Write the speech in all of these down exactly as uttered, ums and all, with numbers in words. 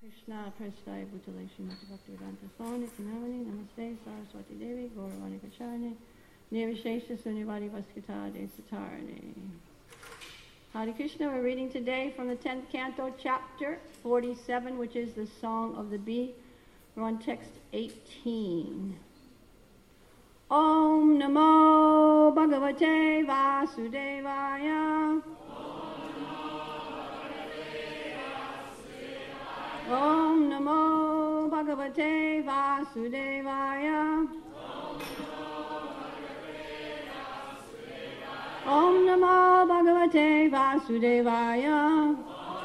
Krishna Prasthaya Bhutale Srimati Bhaktivedanta Swami Namaste Namaste Saraswati Devi Gauravani Kacharane Nirvishesha Sunyavadi Vaskita Desatarane. Hare Krishna, we're reading today from the tenth canto, chapter forty-seven, which is the Song of the Bee. We're on text eighteen. Om Namo Bhagavate Vasudevaya. Om Namo Bhagavate Vasudevaya. Om Namo Bhagavate Vasudevaya.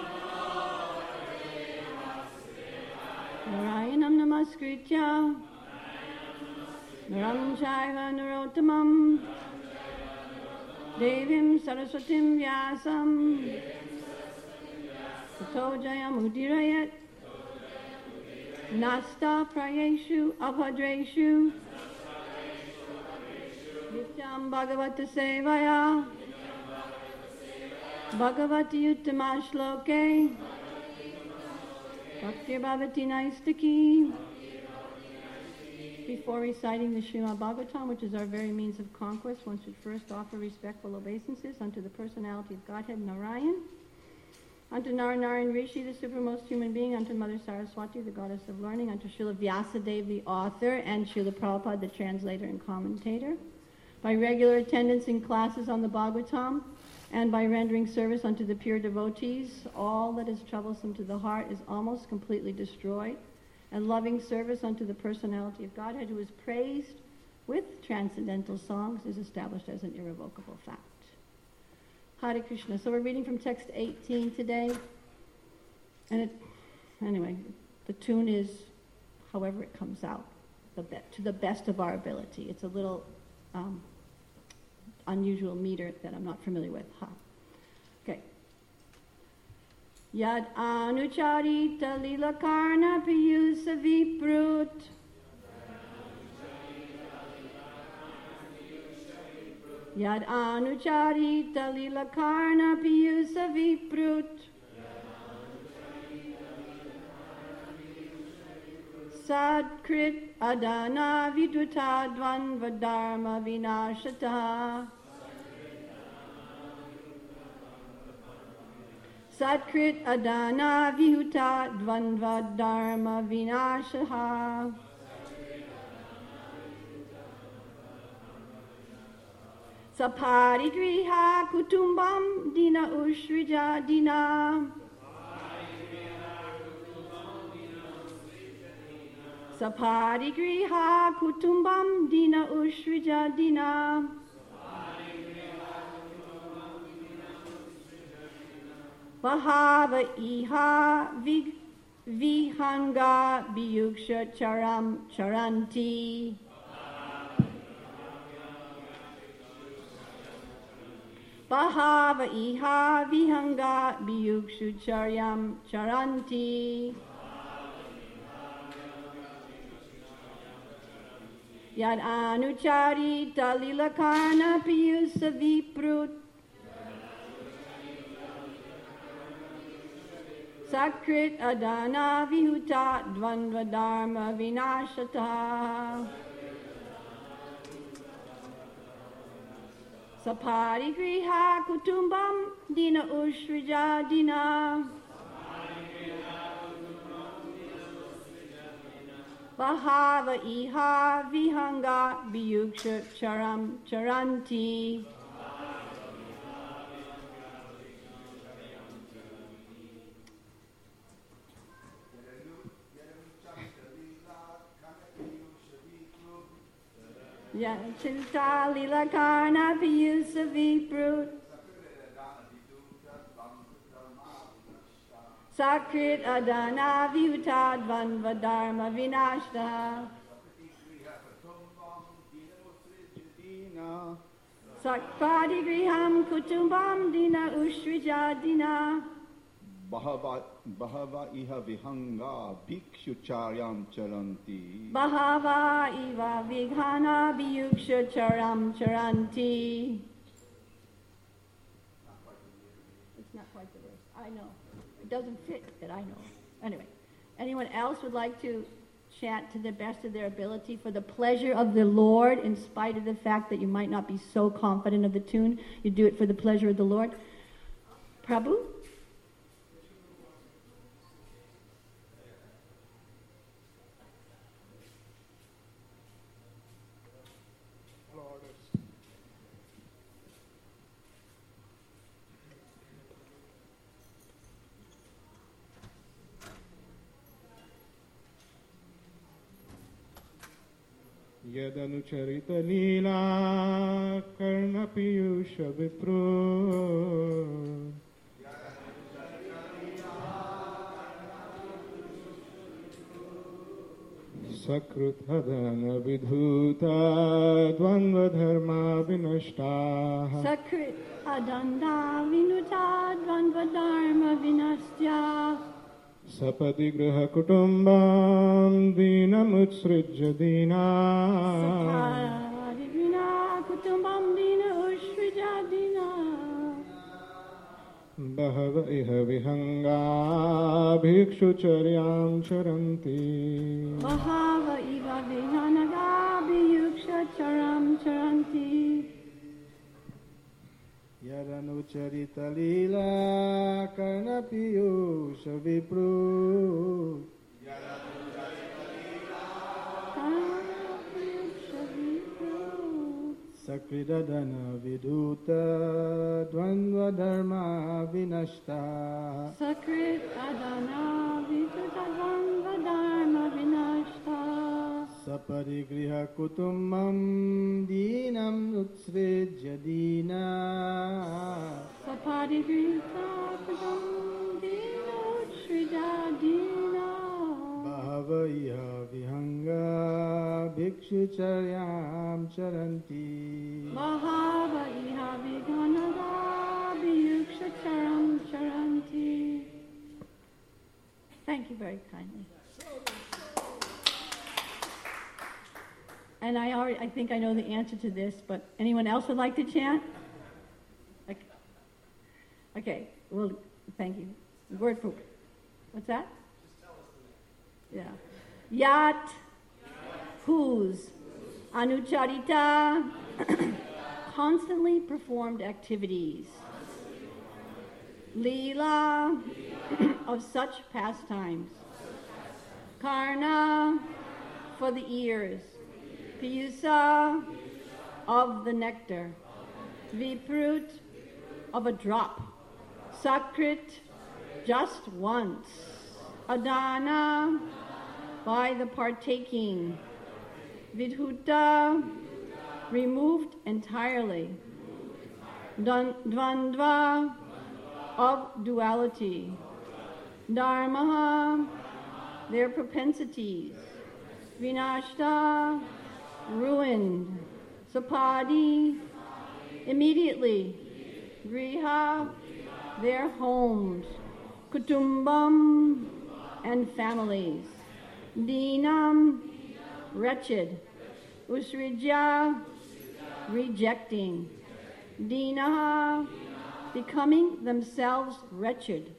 Narayanam Namaskritya Naram Chaiva Narottamam Devim Saraswatim Vyasam Tato Jayam Udirayat Nasta Prayeshu Abhadreshu Nityam Bhagavata Sevaya Bhagavati Uttama Shloke Bhakti Bhavati Naistaki. Before reciting the Srimad Bhagavatam, which is our very means of conquest, one should first offer respectful obeisances unto the personality of Godhead Narayan, unto Narayana Rishi, the supermost human being, unto Mother Saraswati, the goddess of learning, unto Srila Vyasadeva, the author, and Srila Prabhupada, the translator and commentator, by regular attendance in classes on the Bhagavatam, and by rendering service unto the pure devotees, all that is troublesome to the heart is almost completely destroyed, and loving service unto the personality of Godhead, who is praised with transcendental songs, is established as an irrevocable fact. Hare Krishna. So we're reading from text eighteen today, and it, anyway, the tune is however it comes out, the be- to the best of our ability. It's a little um, unusual meter that I'm not familiar with. Huh. Okay. Yad anucharita lila karna piyusa viprut. Yad anucharita lila karna piyusa viprut. Sadkrit adana viduta dvanva dharma vinashata. Satkrit adana vihuta dvanva dharma vinashaha. Sapari griha kutumbam dina ushrija dina. Sapari griha kutumbam dina ushrija dina. Bahava iha vig, vihanga biyuksha charam charanti. Bahava iha vihanga biyukshu charyam charanti. Yad anuchari talilakarna piyusa viprut. Sakrit adana vihuta dvanva dharma vinashata. Sapari griha kutumbam dina ushrija dina. Bahava iha vihanga biyuksha charam charanti. Yachinta lila karna piyusa viprut. Sakrit adana vihuta dvanva dharma vinashta. Sakpadi griham kutumbam dina ushrija dina. Bahava, bahava iha vihanga bhikshucharyam charanti. Bahava iva vighana bhikshucharyam charanti. It's not quite the verse. I know. It doesn't fit that I know. Anyway, Anyone else would like to chant to the best of their ability for the pleasure of the Lord, in spite of the fact that you might not be so confident of the tune? You do it for the pleasure of the Lord. Prabhu? यदनुचरित लीला कर्ण पीयूष विप्रो सकृत हदन विधूता द्वंद्व धर्मा विनष्टा सकृत अदंदा विनुता द्वंद्व धर्म विनष्टा सपदि गृह कुटुंबं दीनमुत्सृज्य दीना सपदि गृह कुटुंबं दीनमुत्सृज्य दीना बहव इह विहंगा भिक्षुचर्यां चरन्ति बहव इह विहंगा भिक्षुचर्यां चरन्ति यदनुचरित लीला कर्ण पीयूष विप्रो सकृदन विधूत द्वंद्व धर्मा विनष्टा सकृत अदन विधूत द्वंद्व धर्म विनष्टा सपरिगृह कुटुंबं दीनम् उत्सृज्य दीना सपरिगृह कुटुंबं दीनमुत्सृज्य दीना बहव इह विहंगा भिक्षुचर्यां चरन्ति बहव इह विहंगा भिक्षुचर्यां चरन्ति. Thank you very kindly. And I already, I think I know the answer to this, but anyone else would like to chant? Okay, okay. Well, thank you. Word for, what's that? Just tell us the name. Yeah. Yat, whose, anucharita, constantly performed activities. Leela, of such pastimes. Karna, for the ears. Piyusa, of the nectar. Viprut, of a drop. Sakrit, just once. Adana, by the partaking. Vidhuta, removed entirely. Dvandva, of duality. Dharma, their propensities. Vinashta, ruined. Sapadi, immediately. Griha, their homes. Kutumbam, and families. Dinam, wretched. Usrija, rejecting. Dinaha, becoming themselves wretched.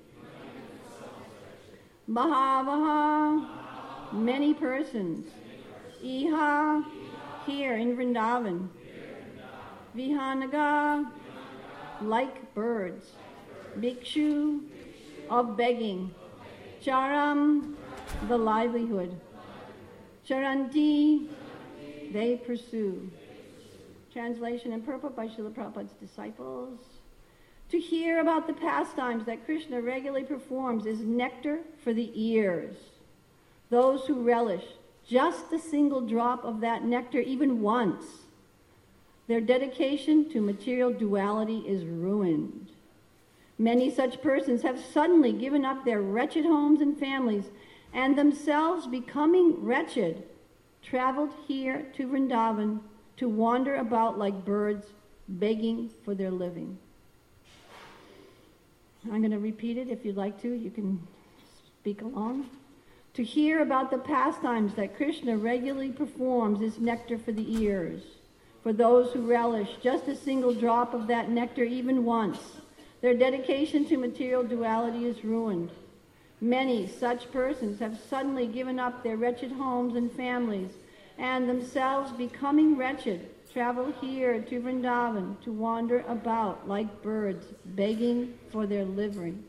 Bahavaha, many persons. Iha, here in Vrindavan. Vihanaga, like birds. Bhikshu, of begging. Charam, the livelihood. Charanti, they pursue. Translation and purport by Srila Prabhupada's disciples. To hear about the pastimes that Krishna regularly performs is nectar for the ears. Those who relish just a single drop of that nectar even once, their dedication to material duality is ruined. Many such persons have suddenly given up their wretched homes and families, and themselves becoming wretched, traveled here to Vrindavan to wander about like birds, begging for their living. I'm going to repeat it. If you'd like to, you can speak along. To hear about the pastimes that Krishna regularly performs is nectar for the ears. For those who relish just a single drop of that nectar even once, their dedication to material duality is ruined. Many such persons have suddenly given up their wretched homes and families, and themselves becoming wretched, travel here to Vrindavan to wander about like birds, begging for their living.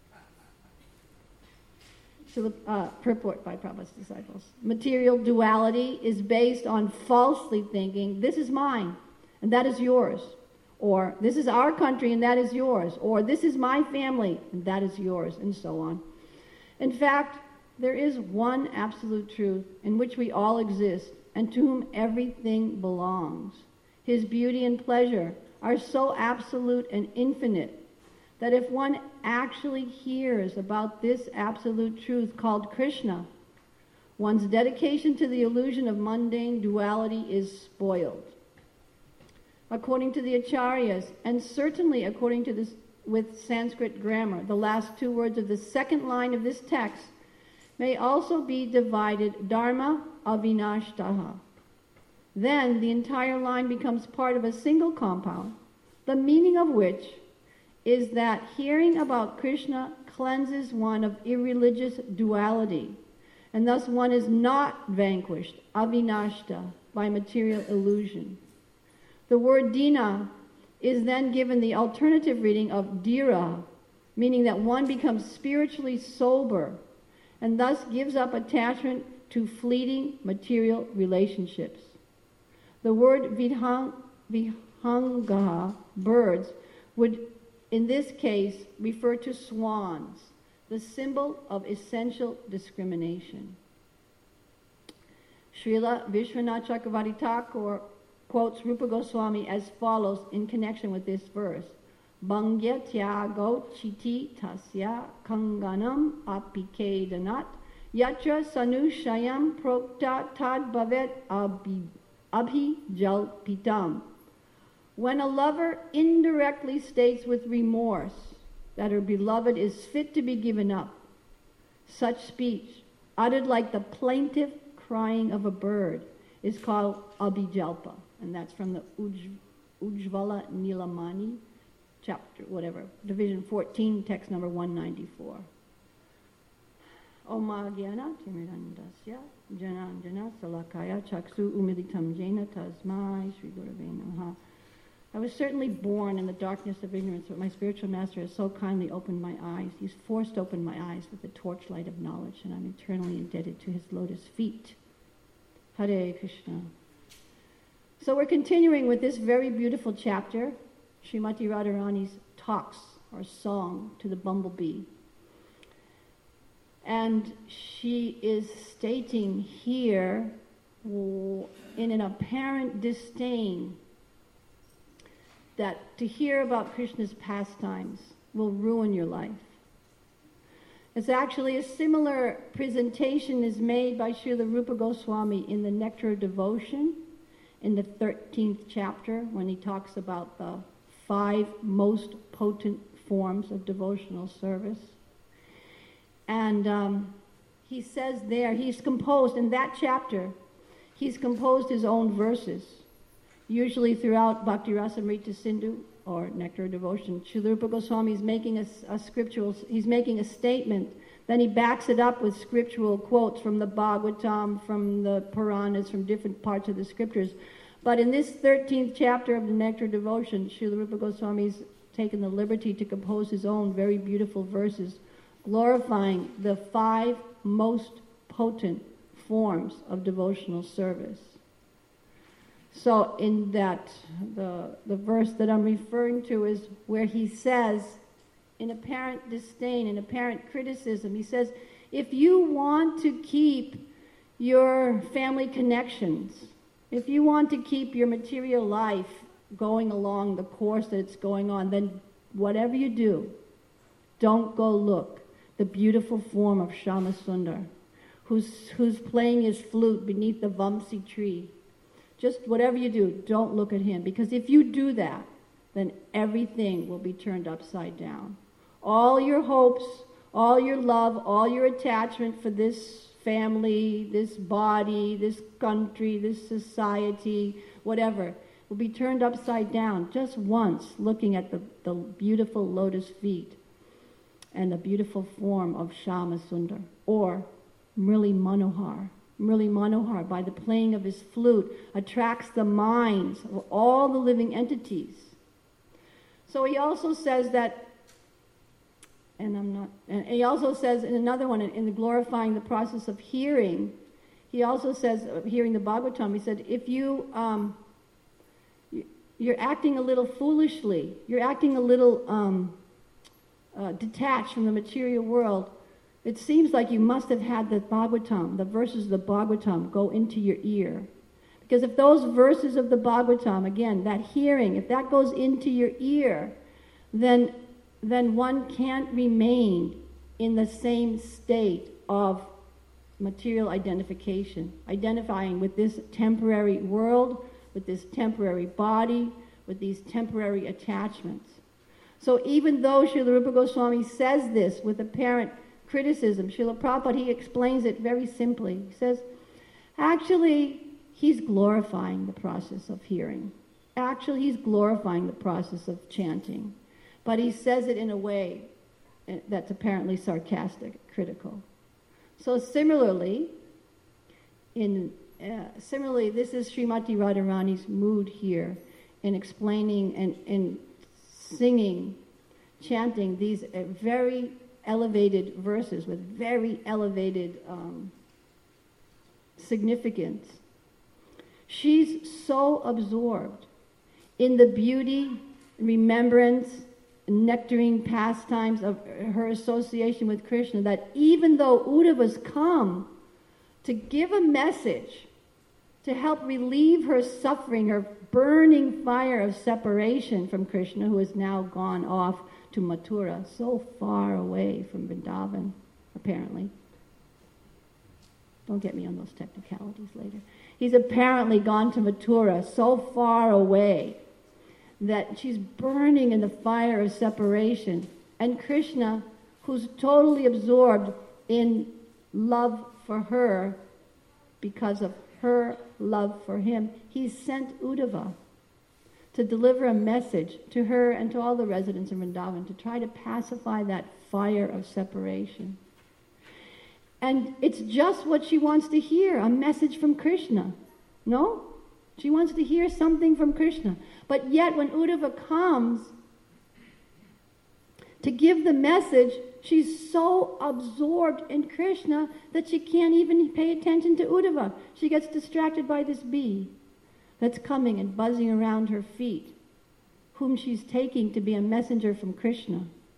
So, uh, purport by Prabhupada's disciples. Material duality is based on falsely thinking, this is mine, and that is yours. Or, this is our country, and that is yours. Or, this is my family, and that is yours, and so on. In fact, there is one absolute truth in which we all exist, and to whom everything belongs. His beauty and pleasure are so absolute and infinite that if one actually hears about this absolute truth called Krishna, one's dedication to the illusion of mundane duality is spoiled. According to the Acharyas, and certainly according to this with Sanskrit grammar, the last two words of the second line of this text may also be divided dharma avinashtaha. Then the entire line becomes part of a single compound, the meaning of which is that hearing about Krishna cleanses one of irreligious duality, and thus one is not vanquished, avinashta, by material illusion. The word dina is then given the alternative reading of dira, meaning that one becomes spiritually sober, and thus gives up attachment to fleeting material relationships. The word vidhang, vihanga, birds, would in this case refer to swans, the symbol of essential discrimination. Srila Vishwanath Chakravarti Thakur quotes Rupa Goswami as follows in connection with this verse. Bhangya tyago chiti tasya kanganam apikedanat yatra sanushayam prokta tad bhavet abhijalpitam. When a lover indirectly states with remorse that her beloved is fit to be given up, such speech, uttered like the plaintive crying of a bird, is called abhijalpa. And that's from the Uj, Ujjvala Nilamani, chapter, whatever, division fourteen, text number one ninety-four. Oma gyana timirandasya jananjana salakaya chaksu umilitam jena tasmai Sri Gurave Namaha. I was certainly born in the darkness of ignorance, but my spiritual master has so kindly opened my eyes. He's forced open my eyes with the torchlight of knowledge, and I'm eternally indebted to his lotus feet. Hare Krishna. So we're continuing with this very beautiful chapter, Srimati Radharani's talks or song to the bumblebee. And she is stating here, in an apparent disdain, that to hear about Krishna's pastimes will ruin your life. It's actually a similar presentation is made by Srila Rupa Goswami in the Nectar of Devotion, in the thirteenth chapter, when he talks about the five most potent forms of devotional service. And um, he says there, he's composed, in that chapter, he's composed his own verses. Usually throughout Bhakti Rasamrita Sindhu, or Nectar of Devotion, Srila Rupa Goswami is making a, a scriptural, he's making a statement, then he backs it up with scriptural quotes from the Bhagavatam, from the Puranas, from different parts of the scriptures. But in this thirteenth chapter of the Nectar of Devotion, Srila Rupa Goswami's taken the liberty to compose his own very beautiful verses, glorifying the five most potent forms of devotional service. So in that, the, the verse that I'm referring to is where he says, in apparent disdain, in apparent criticism, he says, if you want to keep your family connections, if you want to keep your material life going along the course that it's going on, then whatever you do, don't go look the beautiful form of Shama Sundar, who's, who's playing his flute beneath the Vamsi tree. Just whatever you do, don't look at him. Because if you do that, then everything will be turned upside down. All your hopes, all your love, all your attachment for this family, this body, this country, this society, whatever, will be turned upside down just once looking at the, the beautiful lotus feet. and a beautiful form of Shama Sundar, or Murli Manohar. Murli Manohar, by the playing of his flute, attracts the minds of all the living entities. So he also says that, and I'm not, and he also says in another one, in, in the glorifying the process of hearing, he also says, uh, hearing the Bhagavatam, he said, if you, um, you, you're acting a little foolishly, you're acting a little um, uh, detached from the material world, it seems like you must have had the Bhagavatam, the verses of the Bhagavatam, go into your ear. Because if those verses of the Bhagavatam, again, that hearing, if that goes into your ear, then, then one can't remain in the same state of material identification, identifying with this temporary world, with this temporary body, with these temporary attachments. So even though Srila Rupa Goswami says this with apparent criticism, Srila Prabhupada, he explains it very simply. He says, actually, he's glorifying the process of hearing. Actually, he's glorifying the process of chanting. But he says it in a way that's apparently sarcastic, critical. So similarly, in uh, similarly, this is Srimati Radharani's mood here in explaining and in singing, chanting these uh, very elevated verses with very elevated um, significance. She's so absorbed in the beauty, remembrance, nectarine pastimes of her association with Krishna that even though Uddhava's come to give a message to help relieve her suffering, her burning fire of separation from Krishna, who has now gone off to Mathura, so far away from Vrindavan, apparently. Don't get me on those technicalities later. He's apparently gone to Mathura, so far away that she's burning in the fire of separation. And Krishna, who's totally absorbed in love for her because of her love for him, he sent Uddhava to deliver a message to her and to all the residents of Vrindavan to try to pacify that fire of separation. And it's just what she wants to hear, a message from Krishna. No? She wants to hear something from Krishna. But yet when Uddhava comes to give the message, she's so absorbed in Krishna that she can't even pay attention to Uddhava. She gets distracted by this bee that's coming and buzzing around her feet, whom she's taking to be a messenger from Krishna.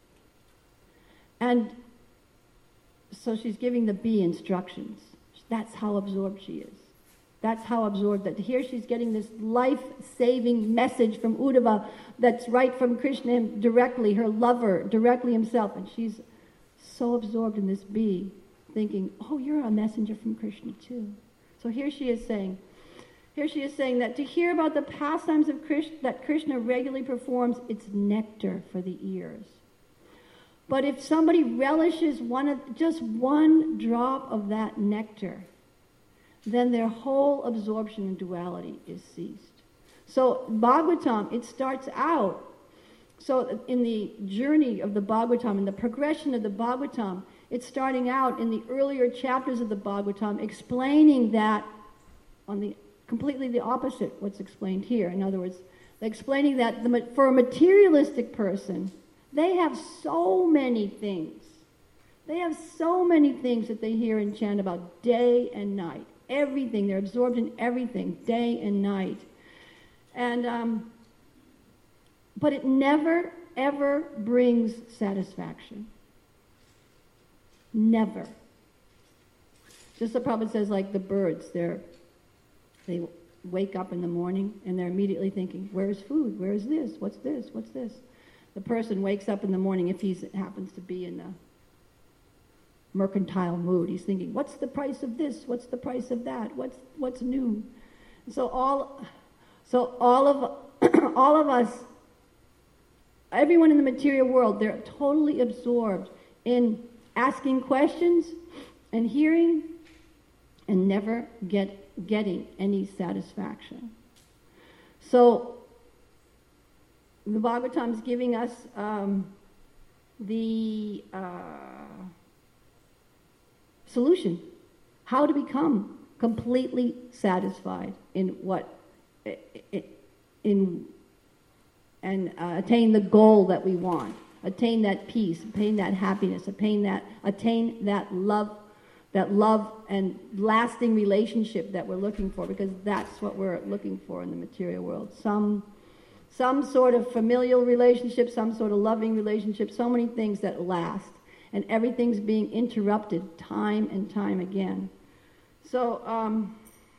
And so she's giving the bee instructions. That's how absorbed she is. That's how absorbed that here she's getting this life-saving message from Uddhava that's right from Krishna directly, her lover, directly himself. And she's so absorbed in this bee, thinking, oh, you're a messenger from Krishna too. So here she is saying, here she is saying that to hear about the pastimes of Krishna, that Krishna regularly performs, it's nectar for the ears. But if somebody relishes one of, just one drop of that nectar, then their whole absorption in duality is ceased. So Bhagavatam, it starts out, so in the journey of the Bhagavatam, in the progression of the Bhagavatam, it's starting out in the earlier chapters of the Bhagavatam, explaining that on the completely the opposite what's explained here. In other words, explaining that the, for a materialistic person, they have so many things. They have so many things that they hear and chant about day and night. Everything. They're absorbed in everything, day and night. And, um, but it never, ever brings satisfaction. Never. Just the Prabhupada says, like the birds, they're, they wake up in the morning and they're immediately thinking, where's food? Where's this? What's this? What's this? The person wakes up in the morning, if he happens to be in a mercantile mood, he's thinking, what's the price of this? What's the price of that? What's what's new? So all, so all of all of us, everyone in the material world, they're totally absorbed in asking questions and hearing, and never get getting any satisfaction. So the Bhagavatam is giving us um, the uh, solution, how to become completely satisfied in what, in, and uh, attain the goal that we want, attain that peace, attain that happiness, attain that, attain that love, that love and lasting relationship that we're looking for, because that's what we're looking for in the material world. Some, some sort of familial relationship, some sort of loving relationship, so many things that last, and everything's being interrupted time and time again. So, um,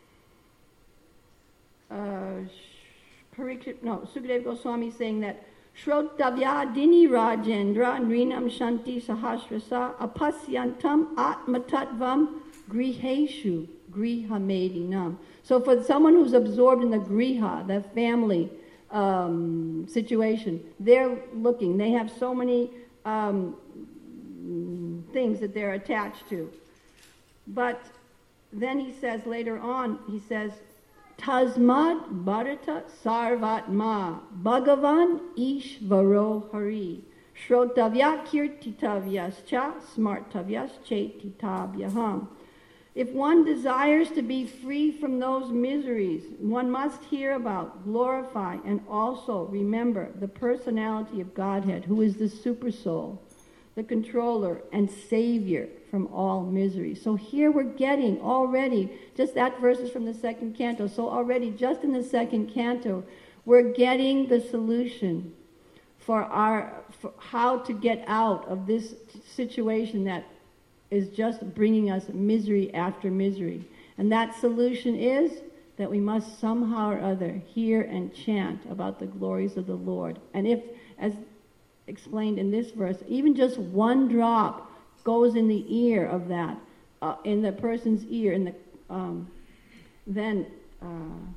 uh, Parikshit, no, Sukadeva Goswami is saying that Shrotavya Dini Rajendra Nrinam Shanti Sahasrasa Apasyantam Atmatattvam Griheshu Grihamedinam. So for someone who's absorbed in the griha, the family um, situation, they're looking, they have so many um, things that they're attached to. But then he says later on, he says, Tasmad Bharata Sarvatma Bhagavan Ishvaro Hari Shrotavya Kirtitavyascha Smartavyas Chetitavyaham. If one desires to be free from those miseries, one must hear about, glorify, and also remember the personality of Godhead, who is the super soul, the controller and savior from all misery. So here we're getting already, just that verse is from the second canto, so already just in the second canto, we're getting the solution for our, for how to get out of this situation that is just bringing us misery after misery. And that solution is that we must somehow or other hear and chant about the glories of the Lord. And if, as explained in this verse, even just one drop goes in the ear of that, uh, in the person's ear, in the, um, then uh,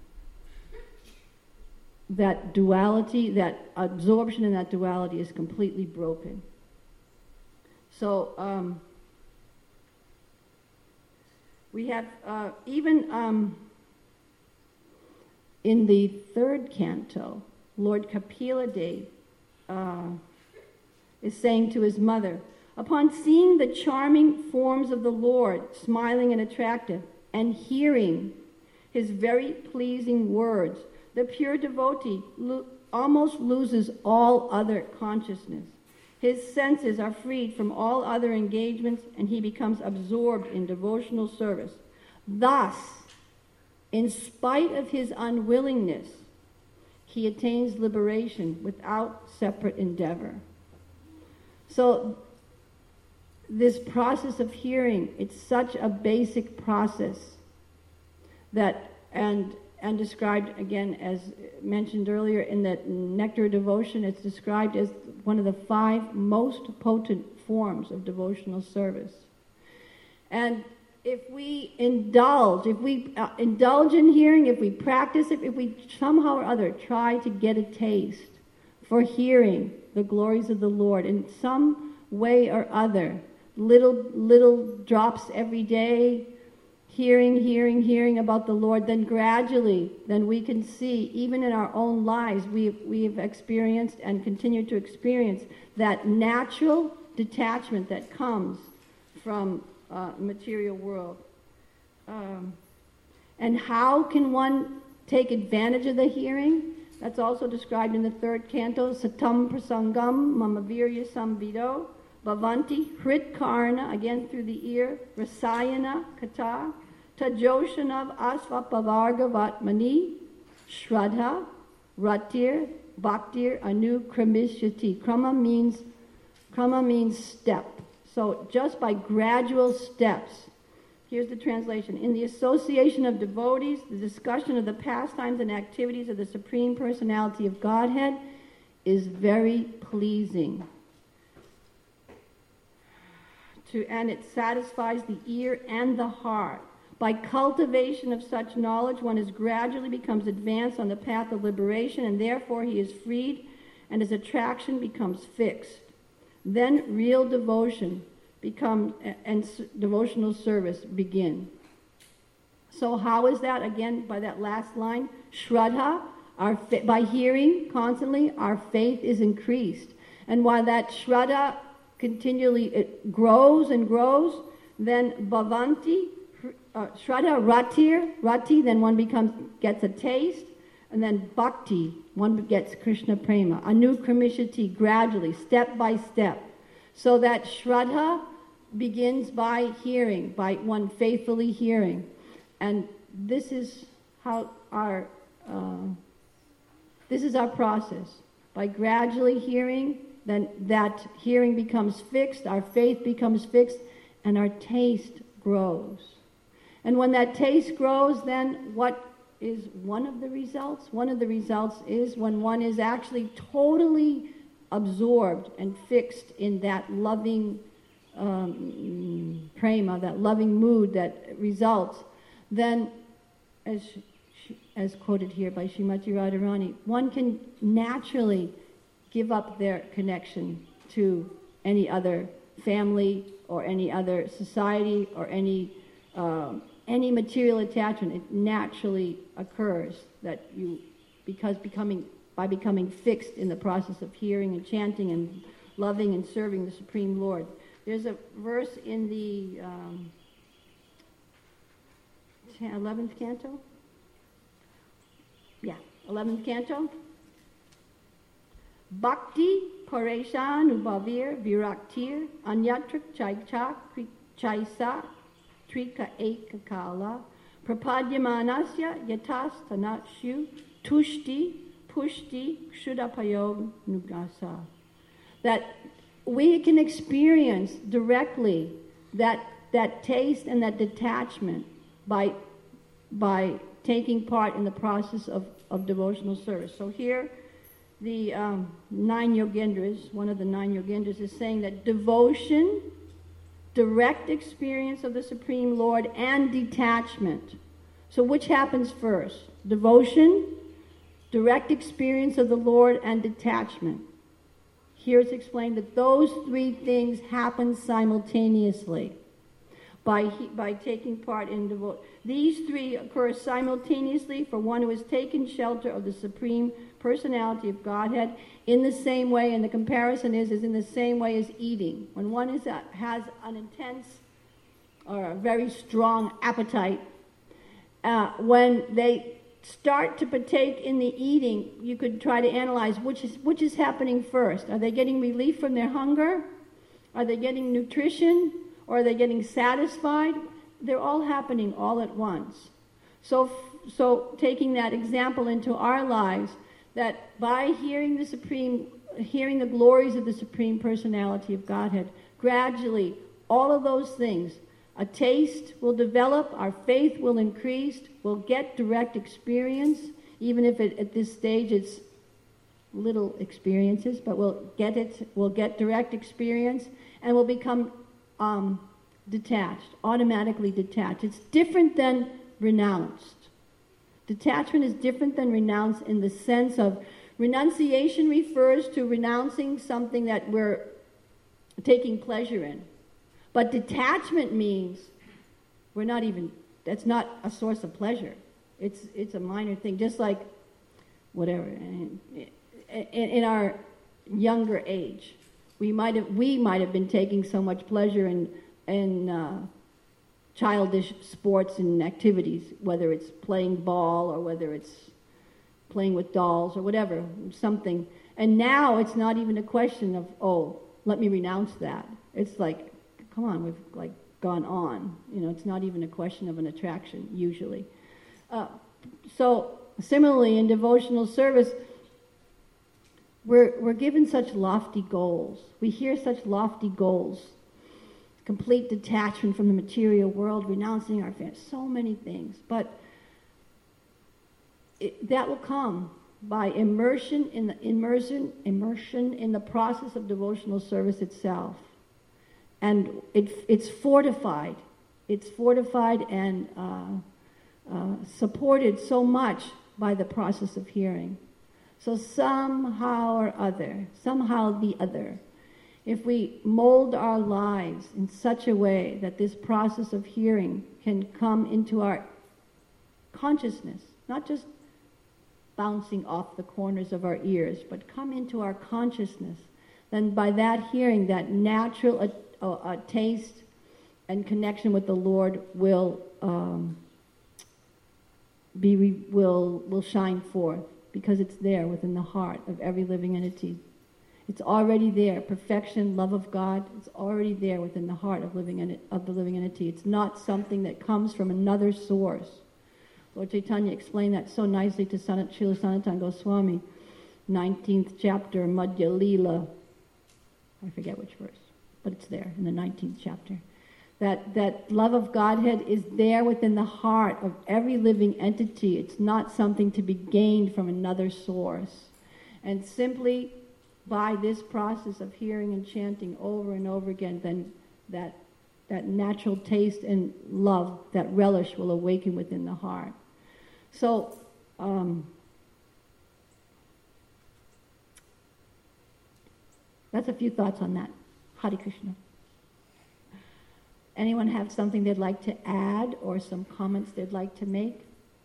that duality, that absorption in that duality is completely broken. So um, we have uh, even um, in the third canto, Lord Kapila Dev uh, is saying to his mother, upon seeing the charming forms of the Lord, smiling and attractive, and hearing his very pleasing words, the pure devotee lo- almost loses all other consciousness. His senses are freed from all other engagements, and he becomes absorbed in devotional service. Thus, in spite of his unwillingness, he attains liberation without separate endeavor. So, this process of hearing, it's such a basic process that, and and described again, as mentioned earlier in that Nectar of Devotion, it's described as one of the five most potent forms of devotional service. And if we indulge, if we uh, indulge in hearing, if we practice it, if we somehow or other try to get a taste for hearing the glories of the Lord in some way or other, little little drops every day, hearing, hearing, hearing about the Lord, then gradually, then we can see, even in our own lives, we've, we've experienced and continue to experience that natural detachment that comes from uh, material world. Um, and how can one take advantage of the hearing? That's also described in the third canto, Satam Prasangam Mamavirya Samvido Bhavanti Hrit Karna, again through the ear, Rasayana Kata, Tajoshanav Asvapavarga Vatmani, Shraddha, Ratir, Bhaktir, Anu Kramishyati. Krama means, krama means step. So just by gradual steps, here's the translation. In the association of devotees, the discussion of the pastimes and activities of the Supreme Personality of Godhead is very pleasing. To, and it satisfies the ear and the heart. By cultivation of such knowledge, one is gradually becomes advanced on the path of liberation, and therefore he is freed, and his attraction becomes fixed. Then real devotion becomes, and s- devotional service begin. So how is that? Again, by that last line, Shraddha, our fa- by hearing constantly, our faith is increased. And while that Shraddha continually, it grows and grows, then bhavanti, uh, shraddha, ratir, rati, then one becomes, gets a taste, and then bhakti, one gets Krishna prema, anukramishati, gradually, step by step. So that shraddha begins by hearing, by one faithfully hearing. And this is how our, uh, this is our process. By gradually hearing, then that hearing becomes fixed, our faith becomes fixed, and our taste grows. And when that taste grows, then what is one of the results? One of the results is when one is actually totally absorbed and fixed in that loving um, prema, that loving mood that results, then, as as quoted here by Srimati Radharani, one can naturally give up their connection to any other family or any other society or any um, any material attachment. It naturally occurs that you, because becoming by becoming fixed in the process of hearing and chanting and loving and serving the Supreme Lord. There's a verse in the um, eleventh canto. Yeah, eleventh canto. Bhakti pareshan ubhavir viraktir anyatrik chaicha chaisa trika ekakala prapadyamanasya yatastanashu tushti pushti kshudapayog nugasa. That we can experience directly that that taste and that detachment by by taking part in the process of, of devotional service. So here, the um, nine yogendras, one of the nine yogendras, is saying that devotion, direct experience of the Supreme Lord, and detachment. So which happens first? Devotion, direct experience of the Lord, and detachment. Here it's explained that those three things happen simultaneously by by taking part in devotion. These three occur simultaneously for one who has taken shelter of the Supreme Personality of Godhead in the same way, and the comparison is, is in the same way as eating. When one is a, has an intense or a very strong appetite, uh, when they start to partake in the eating, you could try to analyze which is which is happening first. Are they getting relief from their hunger? Are they getting nutrition? Or are they getting satisfied? They're all happening all at once. So, so taking that example into our lives, that by hearing the Supreme, hearing the glories of the Supreme Personality of Godhead, gradually all of those things, a taste will develop, our faith will increase, we'll get direct experience, even if it, at this stage it's little experiences, but we'll get it, we'll get direct experience, and we'll become um, detached, automatically detached. It's different than renounced. Detachment is different than renounce in the sense of renunciation refers to renouncing something that we're taking pleasure in. But detachment means we're not even, that's not a source of pleasure. It's it's a minor thing, just like whatever. In, in, in our younger age, we might have we might have been taking so much pleasure in in uh, childish sports and activities, whether it's playing ball or whether it's playing with dolls or whatever, something. And now it's not even a question of, oh, let me renounce that. It's like, come on, we've like gone on. You know, it's not even a question of an attraction, usually. Uh, so similarly, in devotional service, we're we're given such lofty goals. We hear such lofty goals. Complete detachment from the material world, renouncing our family, so many things. But it, that will come by immersion in the immersion, immersion in the process of devotional service itself. And it, it's fortified. It's fortified and uh, uh, supported so much by the process of hearing. So somehow or other, somehow the other, if we mold our lives in such a way that this process of hearing can come into our consciousness, not just bouncing off the corners of our ears, but come into our consciousness, then by that hearing, that natural a, a, a taste and connection with the Lord will um, be re, will will shine forth, because it's there within the heart of every living entity. It's already there. Perfection, love of God, it's already there within the heart of living of the living entity. It's not something that comes from another source. Lord Chaitanya explained that so nicely to Sanat, Srila Sanatana Goswami, nineteenth chapter, Madhya Leela. I forget which verse, but it's there in the nineteenth chapter. That, that love of Godhead is there within the heart of every living entity. It's not something to be gained from another source. And simply by this process of hearing and chanting over and over again, then that, that natural taste and love, that relish will awaken within the heart. So, um, that's a few thoughts on that. Hare Krishna. Anyone have something they'd like to add or some comments they'd like to make?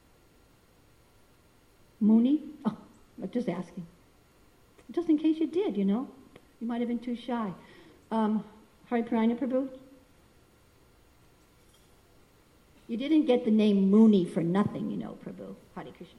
Mooney? Oh, I'm just asking. Just in case you did, you know. You might have been too shy. Um, Hari Parayana Prabhu? You didn't get the name Mooney for nothing, you know, Prabhu. Hare Krishna.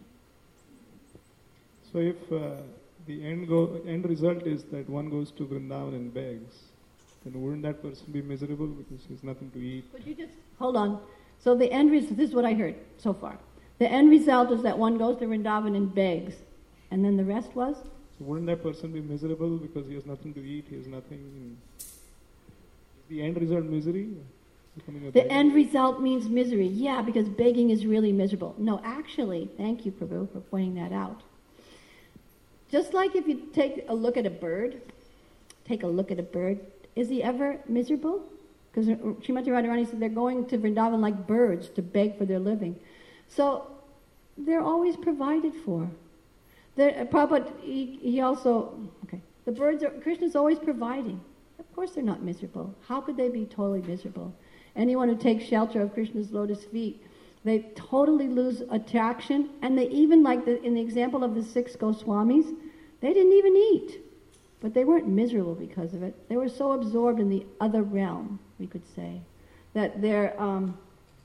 So if uh, the end go end result is that one goes to Vrindavan and begs, then wouldn't that person be miserable because he has nothing to eat? Could you just hold on? So the end result, this is what I heard so far. The end result is that one goes to Vrindavan and begs, and then the rest was? So wouldn't that person be miserable because he has nothing to eat, he has nothing? Is the end result misery? Becoming a The beggar? end result means misery. Yeah, because begging is really miserable. No, actually, thank you, Prabhu, for pointing that out. Just like if you take a look at a bird, take a look at a bird, is he ever miserable? Because Srimati Radharani said they're going to Vrindavan like birds to beg for their living. So they're always provided for. They're, Prabhupada, he, he also, okay, the birds are, Krishna's always providing. Of course they're not miserable. How could they be totally miserable? Anyone who takes shelter of Krishna's lotus feet, they totally lose attraction, and they even, like the, in the example of the six Goswamis, they didn't even eat. But they weren't miserable because of it. They were so absorbed in the other realm, we could say, that their um,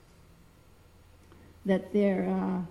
that their uh,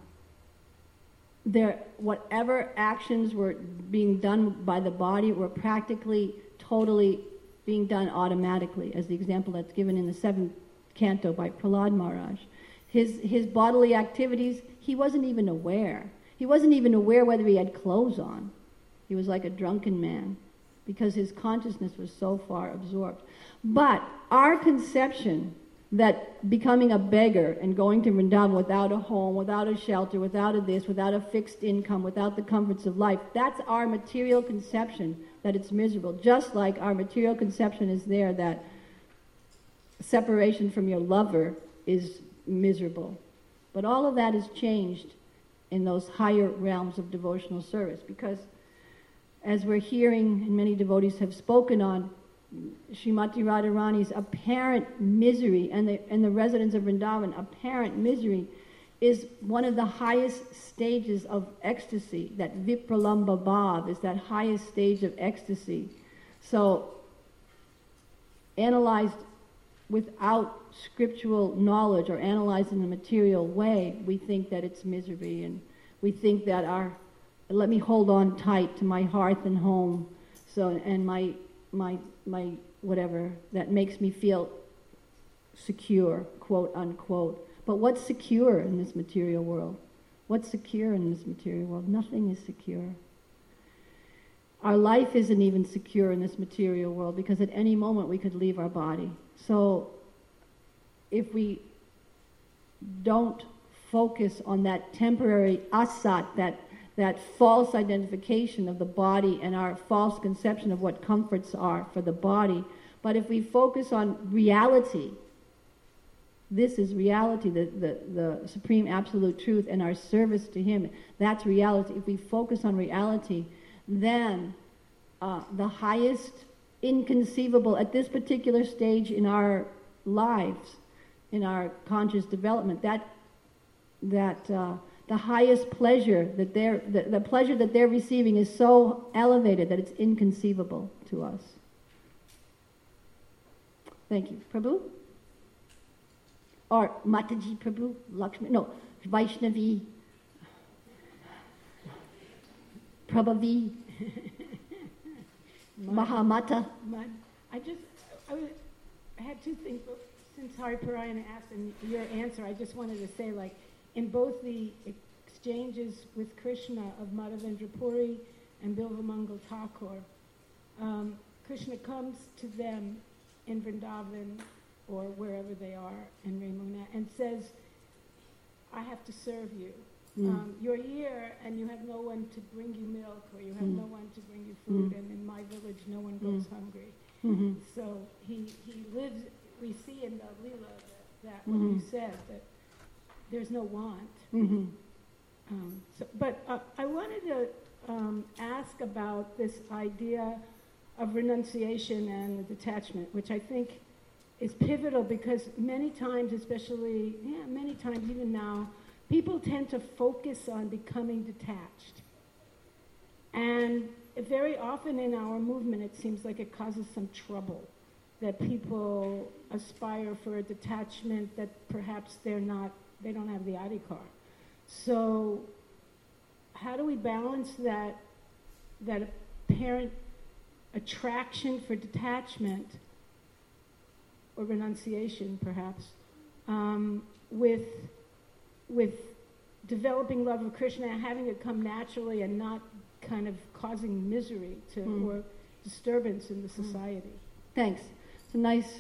their whatever actions were being done by the body were practically totally being done automatically, as the example that's given in the seventh canto by Prahlad Maharaj. His his bodily activities, he wasn't even aware. He wasn't even aware whether he had clothes on. He was like a drunken man, because his consciousness was so far absorbed. But our conception that becoming a beggar and going to Vrindavan without a home, without a shelter, without a this, without a fixed income, without the comforts of life, that's our material conception that it's miserable. Just like our material conception is there that separation from your lover is miserable. But all of that is changed in those higher realms of devotional service, because as we're hearing, and many devotees have spoken on, Srimati Radharani's apparent misery, and the, and the residents of Vrindavan, apparent misery, is one of the highest stages of ecstasy. That Vipralamba Bhav is that highest stage of ecstasy. So, analyzed without scriptural knowledge or analyzed in a material way, we think that it's misery, and we think that our let me hold on tight to my hearth and home, so and my my my whatever that makes me feel secure, quote unquote. But what's secure in this material world? What's secure in this material world? Nothing is secure. Our life isn't even secure in this material world, because at any moment we could leave our body. So if we don't focus on that temporary asat, that that false identification of the body and our false conception of what comforts are for the body, but if we focus on reality, this is reality, the, the, the supreme absolute truth, and our service to Him, that's reality. If we focus on reality, then uh, the highest inconceivable, at this particular stage in our lives, in our conscious development, that that uh, the highest pleasure that they're, the, the pleasure that they're receiving is so elevated that it's inconceivable to us. Thank you. Prabhu? Or Mataji Prabhu? Lakshmi? No, Vaishnavi. Prabhavi. Mahamata. Mud. I just, I, was, I had two things, but since Hari Parayana asked and your answer, I just wanted to say, like, in both the exchanges with Krishna of Madhavendra Puri and Bilvamangal Thakur, um, Krishna comes to them in Vrindavan or wherever they are in Ramuna and says, I have to serve you. Mm. Um, you're here and you have no one to bring you milk or you have Mm. no one to bring you food, Mm. and in my village no one goes Mm. hungry. Mm-hmm. So he, he lives, we see in the Leela that, that what you Mhm. said, that there's no want. Mm-hmm. Um, so, but uh, I wanted to um, ask about this idea of renunciation and detachment, which I think is pivotal because many times, especially, yeah, many times even now, people tend to focus on becoming detached. And very often in our movement, it seems like it causes some trouble, that people aspire for a detachment that perhaps they're not, they don't have the adhikar. So how do we balance that, that apparent attraction for detachment, or renunciation perhaps, um, with, with developing love of Krishna and having it come naturally and not kind of causing misery to, Mm. or disturbance in the society? Thanks. It's a nice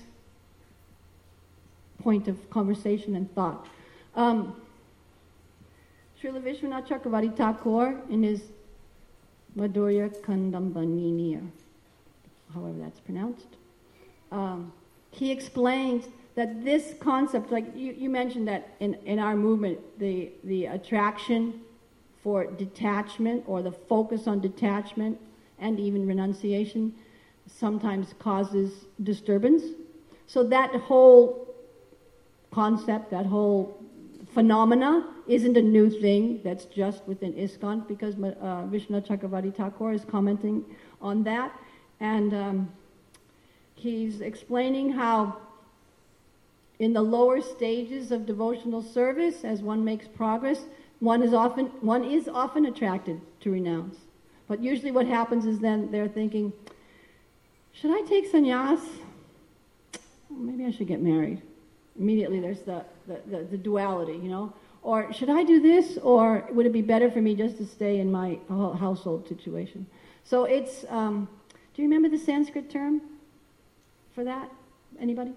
point of conversation and thought. Um, Srila Vishwanath Chakravarti Thakur, in his Madhurya Kandambanini, or however that's pronounced, um, he explains that this concept, like you, you mentioned that in, in our movement, the, the attraction for detachment or the focus on detachment and even renunciation sometimes causes disturbance. So that whole concept, that whole phenomena isn't a new thing that's just within ISKCON, because uh, Vishwanath Chakravarti Thakur is commenting on that. And um, he's explaining how in the lower stages of devotional service, as one makes progress, one is often one is often attracted to renounce. But usually what happens is then they're thinking, should I take sannyas? Maybe I should get married. Immediately there's the, the, the, the duality, you know. Or should I do this, or would it be better for me just to stay in my household situation? So it's, um, do you remember the Sanskrit term for that? Anybody?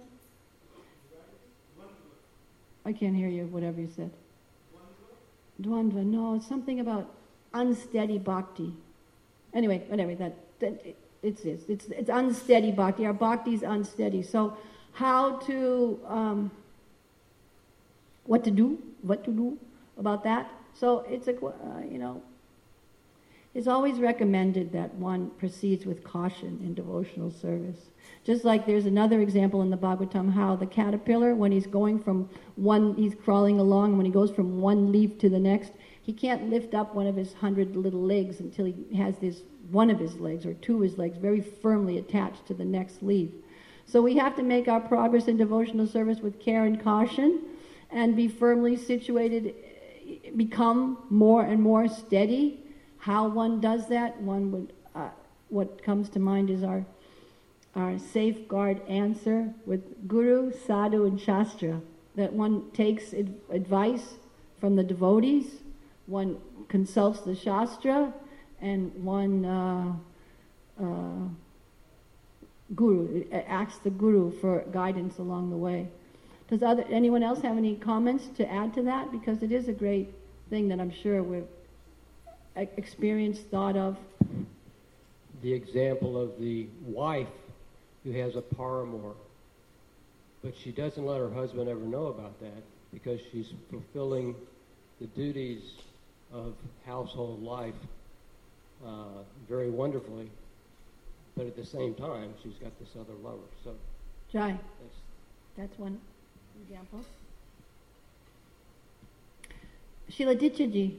I can't hear you, whatever you said. Dvandva, no, it's something about unsteady bhakti. Anyway, whatever, that, that it, it's this. It's, it's unsteady bhakti. Our bhakti is unsteady. So how to, um, what to do, what to do about that. So it's a, uh, you know, it's always recommended that one proceeds with caution in devotional service. Just like there's another example in the Bhagavatam, how the caterpillar, when he's going from one, he's crawling along, when he goes from one leaf to the next, he can't lift up one of his hundred little legs until he has this, one of his legs or two of his legs very firmly attached to the next leaf. So we have to make our progress in devotional service with care and caution and be firmly situated, become more and more steady. How one does that, one would, uh, what comes to mind is our our safeguard answer with Guru, Sadhu, and Shastra, that one takes ad- advice from the devotees, one consults the Shastra, and one uh, uh, Guru, asks the Guru for guidance along the way. Does other, anyone else have any comments to add to that? Because it is a great thing that I'm sure we've experienced, thought of. The example of the wife who has a paramour, but she doesn't let her husband ever know about that because she's fulfilling the duties of household life uh, very wonderfully, but at the same time she's got this other lover. So Jai, that's, that's one example. Srila Dityaji.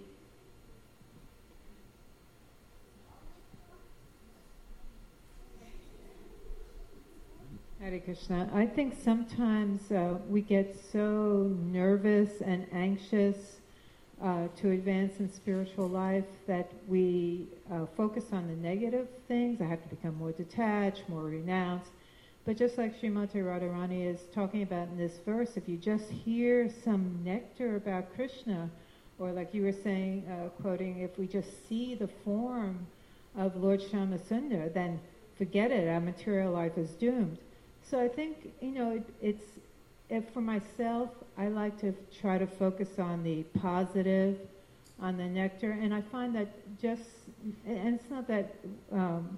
Hare Krishna. I think sometimes uh, we get so nervous and anxious uh, to advance in spiritual life that we uh, focus on the negative things. I have to become more detached, more renounced. But just like Srimati Radharani is talking about in this verse, if you just hear some nectar about Krishna, or like you were saying, uh, quoting, if we just see the form of Lord Shyamasundar, then forget it, our material life is doomed. So I think, you know, it, it's, if for myself, I like to try to focus on the positive, on the nectar, and I find that just, and it's not that um,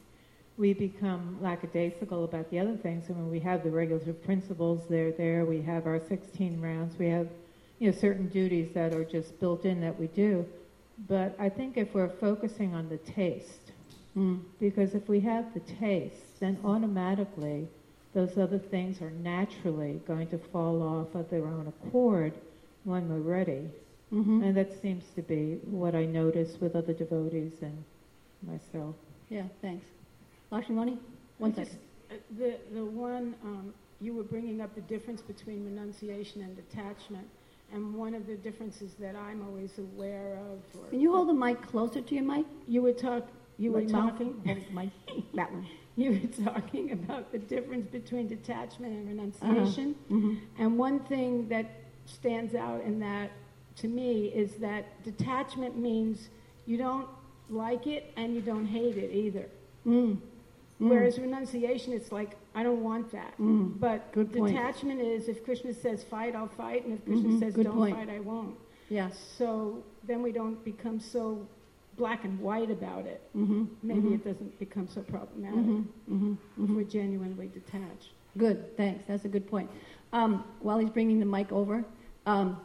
we become lackadaisical about the other things. I mean, we have the regulative principles, they're there, we have our sixteen rounds, we have, you know, certain duties that are just built in that we do. But I think if we're focusing on the taste, mm. because if we have the taste, then automatically those other things are naturally going to fall off of their own accord when we're ready. Mm-hmm. And that seems to be what I notice with other devotees and myself. Yeah, thanks. Lakshmani, one I just, second. uh, the, the one, um, you were bringing up the difference between renunciation and detachment. And one of the differences that I'm always aware of... Or, Can you hold the mic closer to your mic? You were, talk, you were Like mouth? talking... Hold the mic. That one. You were talking about the difference between detachment and renunciation. Uh-huh. Mm-hmm. And one thing that stands out in that, to me, is that detachment means you don't like it and you don't hate it either. Mm. Mm. Whereas renunciation, it's like, I don't want that. Mm. But Good point. detachment is, if Krishna says fight, I'll fight, and if Krishna Mm-hmm. says Good don't point. fight, I won't. Yes. So then we don't become so black and white about it. Mm-hmm. Maybe mm-hmm. it doesn't become so problematic Mm-hmm. Mm-hmm. if Mm-hmm. we're genuinely detached. Good, thanks. That's a good point. Um, while he's bringing the mic over, um,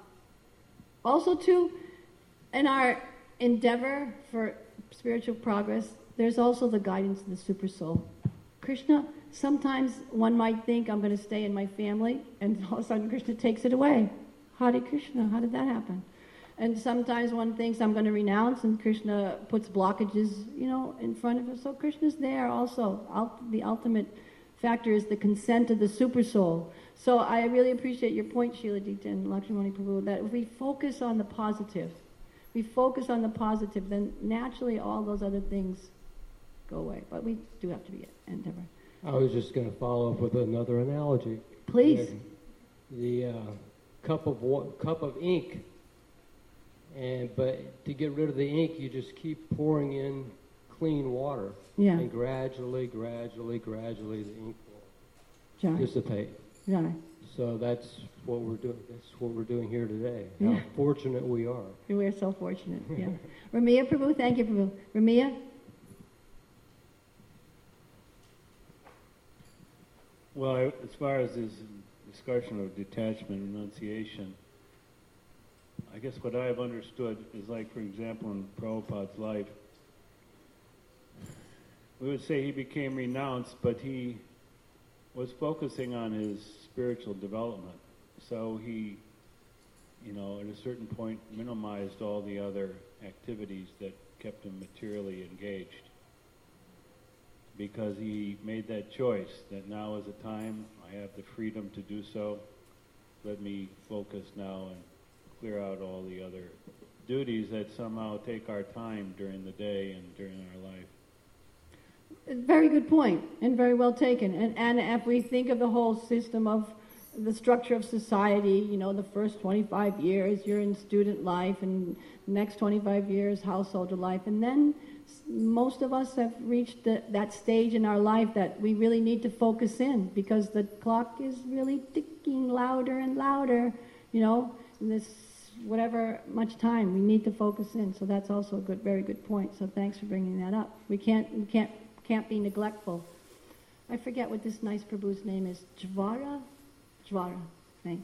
also too, in our endeavor for spiritual progress, there's also the guidance of the super soul. Krishna, sometimes one might think I'm going to stay in my family, and all of a sudden Krishna takes it away. Hare Krishna, how did that happen? And sometimes one thinks I'm going to renounce, and Krishna puts blockages, you know, in front of us. So Krishna's there also. Ult- the ultimate factor is the consent of the super soul. So I really appreciate your point, Srila Dita and Lakshmani Prabhu, that if we focus on the positive, we focus on the positive, then naturally all those other things go away. But we do have to be at endeavor. I was just going to follow up with another analogy. Please. The, the uh, cup of wa- cup of ink, and but to get rid of the ink, you just keep pouring in clean water, Yeah. and gradually, gradually, gradually, the ink will Jai. dissipate. Jai. So that's what we're doing. That's what we're doing here today. Yeah. How fortunate we are. We're so fortunate. Yeah. Ramia Prabhu, thank you, Prabhu. Ramia? Well, I, as far as this discussion of detachment and renunciation, I guess what I've understood is like, for example, in Prabhupada's life, we would say he became renounced, but he was focusing on his spiritual development. So he, you know, at a certain point minimized all the other activities that kept him materially engaged, because he made that choice that now is a time, I have the freedom to do so. Let me focus now and clear out all the other duties that somehow take our time during the day and during our life. Very good point, and very well taken. And, and if we think of the whole system of the structure of society, you know, the first twenty-five years you're in student life, and the next twenty-five years householder life, and then most of us have reached the, that stage in our life that we really need to focus in, because the clock is really ticking louder and louder, you know, in this whatever much time we need to focus in. So that's also a good, very good point. So thanks for bringing that up. We can't, we can't, can't be neglectful. I forget what this nice Prabhu's name is. Jvara? Jvara. Thanks.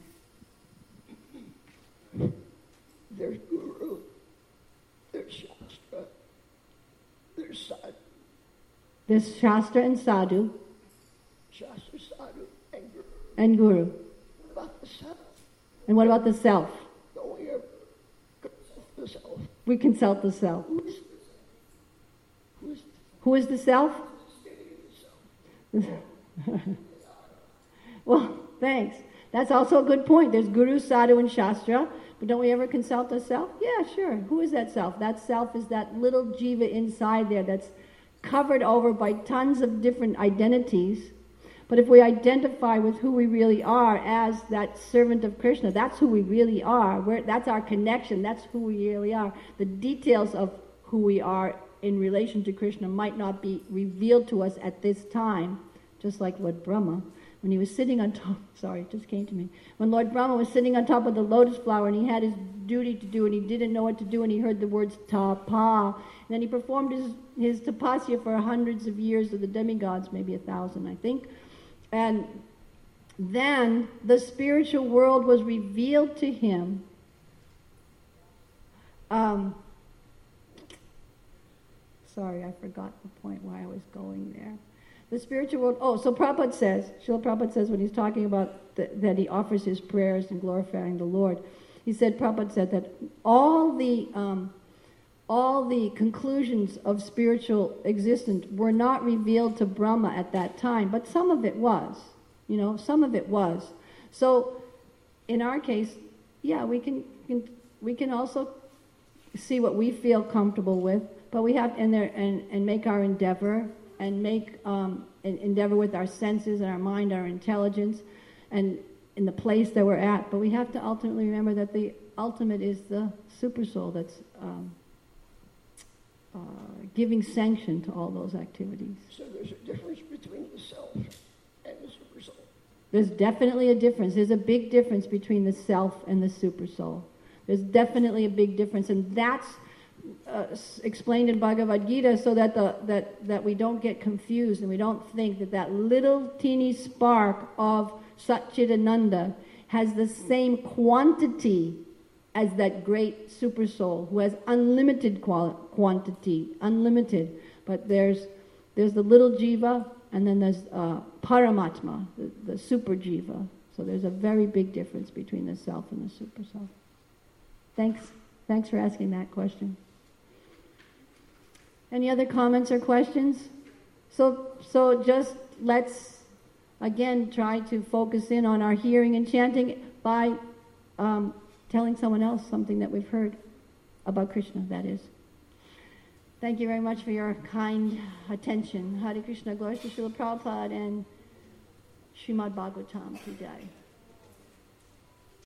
There's Guru, there's Shastra, there's Sadhu. There's Shastra and Sadhu. Shastra, Sadhu, and Guru. And Guru. About the self, And what about the self? don't we ever the self. We consult the self. Who is, who is Who is the self? the self? Well, thanks. That's also a good point. There's Guru, Sadhu, and Shastra, but don't we ever consult the self? Yeah, sure. Who is that self? That self is that little jiva inside there that's covered over by tons of different identities. But if we identify with who we really are as that servant of Krishna, that's who we really are. We're, that's our connection. That's who we really are. The details of who we are in relation to Krishna might not be revealed to us at this time, just like Lord Brahma. When he was sitting on top, sorry, it just came to me. When Lord Brahma was sitting on top of the lotus flower and he had his duty to do and he didn't know what to do and he heard the words tapa. And then he performed his, his tapasya for hundreds of years of the demigods, maybe a thousand, I think. And then the spiritual world was revealed to him. Um, sorry, I forgot the point why I was going there. The spiritual world, oh, so Prabhupada says, Srila Prabhupada says when he's talking about the, that he offers his prayers and glorifying the Lord, he said, Prabhupada said that all the, um, all the conclusions of spiritual existence were not revealed to Brahma at that time, but some of it was, you know, some of it was. So in our case, yeah, we can, can we can also see what we feel comfortable with, but we have, and, there, and, and make our endeavor and make um, an endeavor with our senses and our mind, our intelligence, and in the place that we're at. But we have to ultimately remember that the ultimate is the super soul that's um, uh, giving sanction to all those activities. So there's a difference between the self and the super soul. There's definitely a difference. There's a big difference between the self and the super soul. There's definitely a big difference, and that's Uh, explained in Bhagavad Gita so that the that that we don't get confused and we don't think that that little teeny spark of Satchidananda has the same quantity as that great super soul who has unlimited quali- quantity, unlimited. But there's there's the little jiva and then there's uh, Paramatma, the, the super jiva. So there's a very big difference between the self and the super self. Thanks. Thanks for asking that question. Any other comments or questions? So, so just let's, again, try to focus in on our hearing and chanting by um, telling someone else something that we've heard about Krishna, that is. Thank you very much for your kind attention. Hare Krishna, glory to Srila Prabhupada and Srimad Bhagavatam today.